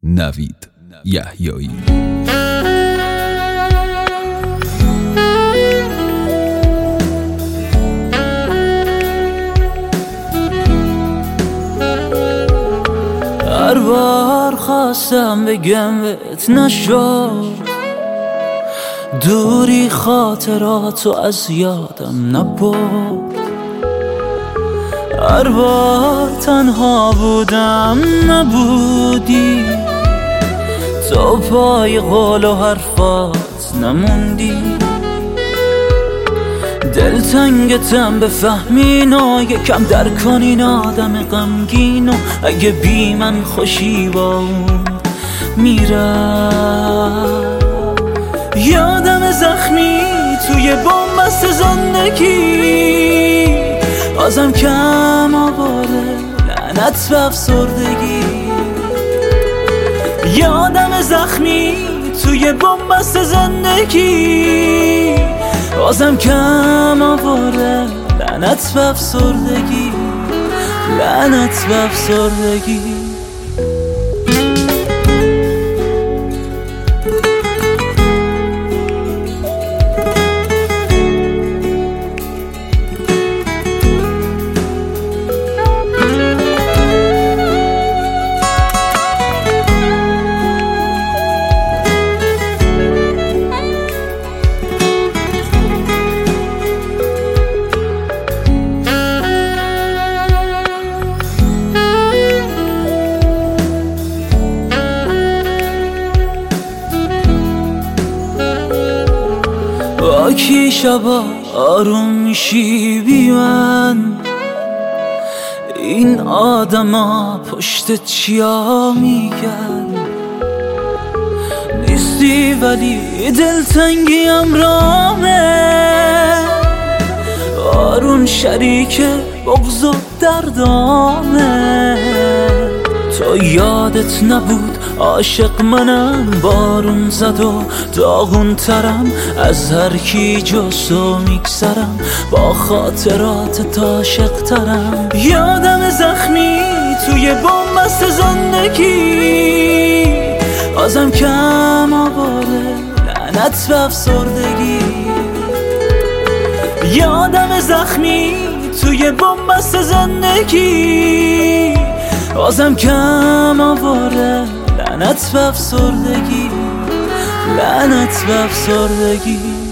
نوید یحیایی. هر بار خواستم بگم بهت نشد، دوری خاطراتو از یادم نبرد. هر بار تنها بودم نبودی، تو پای قول و حرفات نموندی. دلتنگتم بفهمین و یکم درک کنین آدم غمگین، و اگه بی من خوشی با اون میرم. یادم زخمی توی بن‌بست زندگی، بازم کم آواره لعنت به افسردگی. یادم زخمی توی بن‌بست زندگی، بازم کم آواره لعنت به افسردگی، لعنت به افسردگی. با کی شبا آروم میشی بی من؟ این آدما پشت چیا میگن؟ نیستی ولی دلتنگی امرامه، آرون شریک بغض و دردامه. تو یادت نبود عاشق منم، بارون زد و داغون ترم از هر کی جزو میگذرم، با خاطرات عاشق ترم. یادم زخمی توی بن‌بست زندگی، بازم کم آواره لعنت به افسردگی. یادم زخمی توی بن‌بست زندگی، بازم کم آواره لعنت به افسردگی، لعنت به افسردگی.